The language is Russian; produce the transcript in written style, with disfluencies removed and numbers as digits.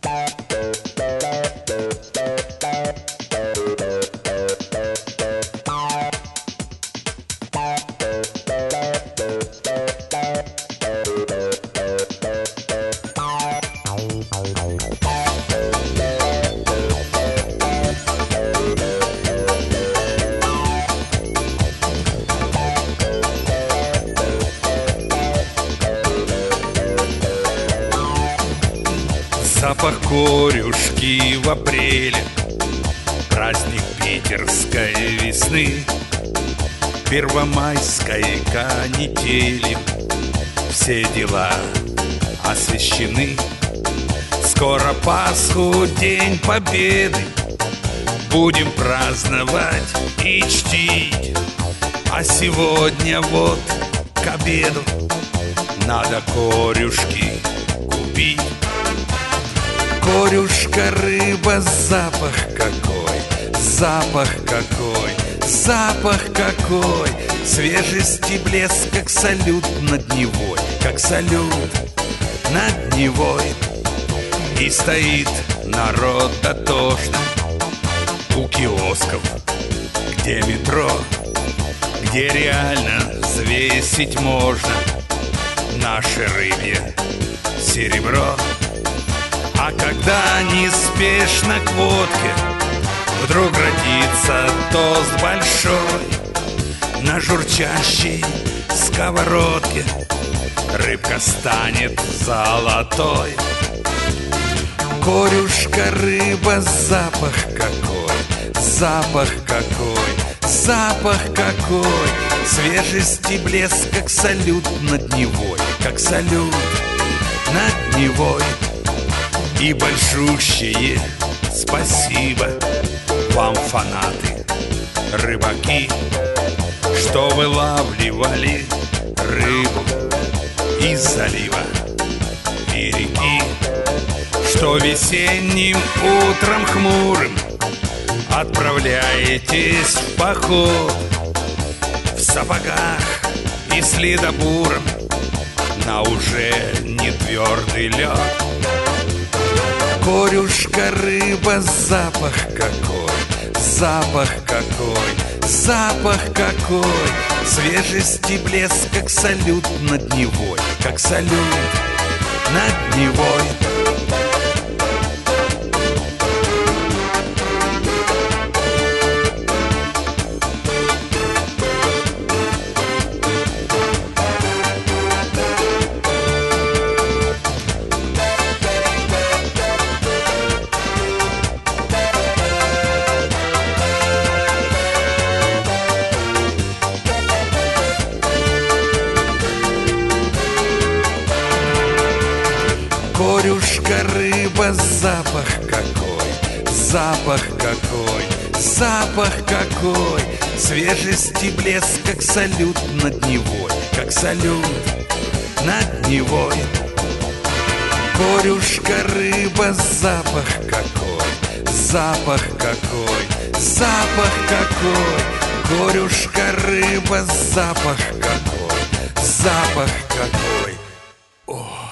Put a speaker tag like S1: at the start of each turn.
S1: Запах корюшки в апреле, праздник питерской весны, первомайской канители, все дела освещены. Скоро Пасху, День Победы, будем праздновать и чтить. А сегодня вот к обеду надо корюшки купить. Корюшка, рыба, запах какой, запах какой, запах какой. Свежесть и блеск, как салют над Невой, как салют над Невой. И стоит народ дотошно у киосков, где метро, где реально взвесить можно наше рыбье серебро. А когда неспешно к водке вдруг родится тост большой, на журчащей сковородке рыбка станет золотой. Корюшка, рыба, запах какой, запах какой, запах какой. Свежесть и блеск, как салют над Невой, как салют над Невой. И большущее спасибо вам, фанаты, рыбаки, что вылавливали рыбу из залива и реки, что весенним утром хмурым отправляетесь в поход в сапогах и следобуром на уже не твердый лед. Корюшка, рыба, запах какой, запах какой, запах какой. Свежесть и блеск, как салют над Невой, как салют над Невой. Корюшка, рыба, запах какой, запах какой, запах какой. Свежесть и блеск, как салют над Невой, как салют над Невой. Корюшка, рыба, запах какой, запах какой, запах какой. Корюшка, рыба, запах какой, запах какой. О!